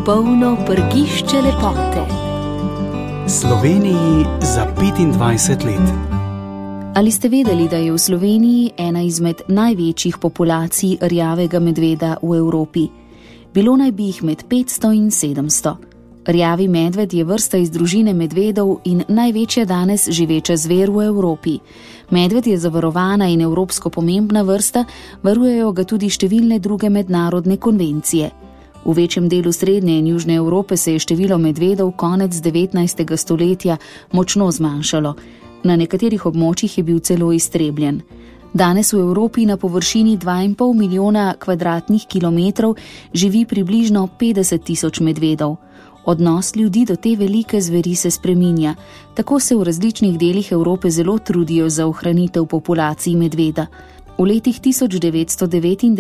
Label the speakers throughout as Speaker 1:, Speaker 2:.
Speaker 1: Polno prgišče lepote.
Speaker 2: Sloveniji za 25 let.
Speaker 1: Ali ste vedeli, da je v Sloveniji ena izmed največjih populacij rjavega medveda v Evropi? Bilo naj bi jih med 500 in 700. Rjavi medved je vrsta iz družine medvedov in največja danes živeča zver v Evropi. Medved je zavarovana in evropsko pomembna vrsta, varujejo ga tudi številne druge mednarodne konvencije. V večjem delu srednje in južne Evrope se je število medvedov konec 19. stoletja močno zmanjšalo. Na nekaterih območjih je bil celo iztrebljen. Danes v Evropi na površini 2,5 milijona kvadratnih kilometrov živi približno 50 tisoč medvedov. Odnos ljudi do te velike zveri se spreminja. Tako se v različnih delih Evrope zelo trudijo za ohranitev populacij medveda. V letih 1999 in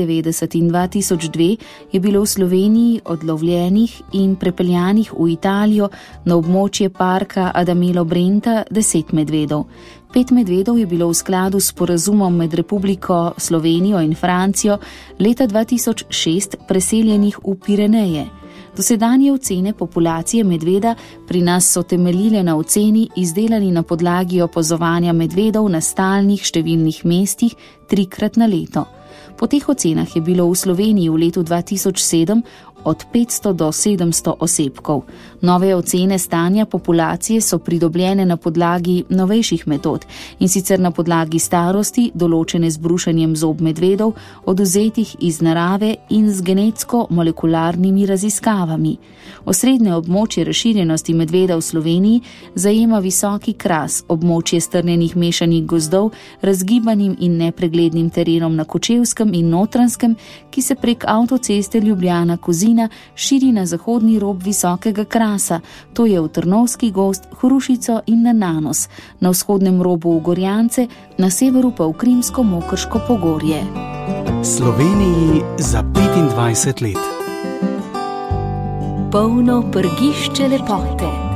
Speaker 1: 2002 je bilo v Sloveniji odlovljenih in prepeljanih v Italijo na območje parka Adamelo Brenta 10 medvedov. 5 medvedov je bilo v skladu s sporazumom med Republiko Slovenijo in Francijo leta 2006 preseljenih v Pireneje. Dosedanje ocene populacije medveda pri nas so temeljile na oceni, izdelani na podlagi opazovanja medvedov na stalnih številnih mestih 3-krat na leto. Po teh ocenah je bilo v Sloveniji v letu 2007 od 500 do 700 osebkov. Nove ocene stanja populacije so pridobljene na podlagi novejših metod, in sicer na podlagi starosti, določene z brušenjem zob medvedov, odvzetih iz narave in z genetsko-molekularnimi raziskavami. Osrednje območje razširjenosti medveda v Sloveniji zajema visoki kras, območje strnjenih mešanih gozdov, razgibanim in nepreglednim terenom na Kočevskem in Notranjskem, ki se prek avtoceste Ljubljana-Kozina širi na zahodni rob visokega krasa, to je v Trnovski gozd, Hrušico in na Nanos, na vzhodnem robu v Gorjance, na severu pa v Krimsko-Mokrško pogorje.
Speaker 2: Sloveniji za 25 let.
Speaker 1: Polno prgišče lepote.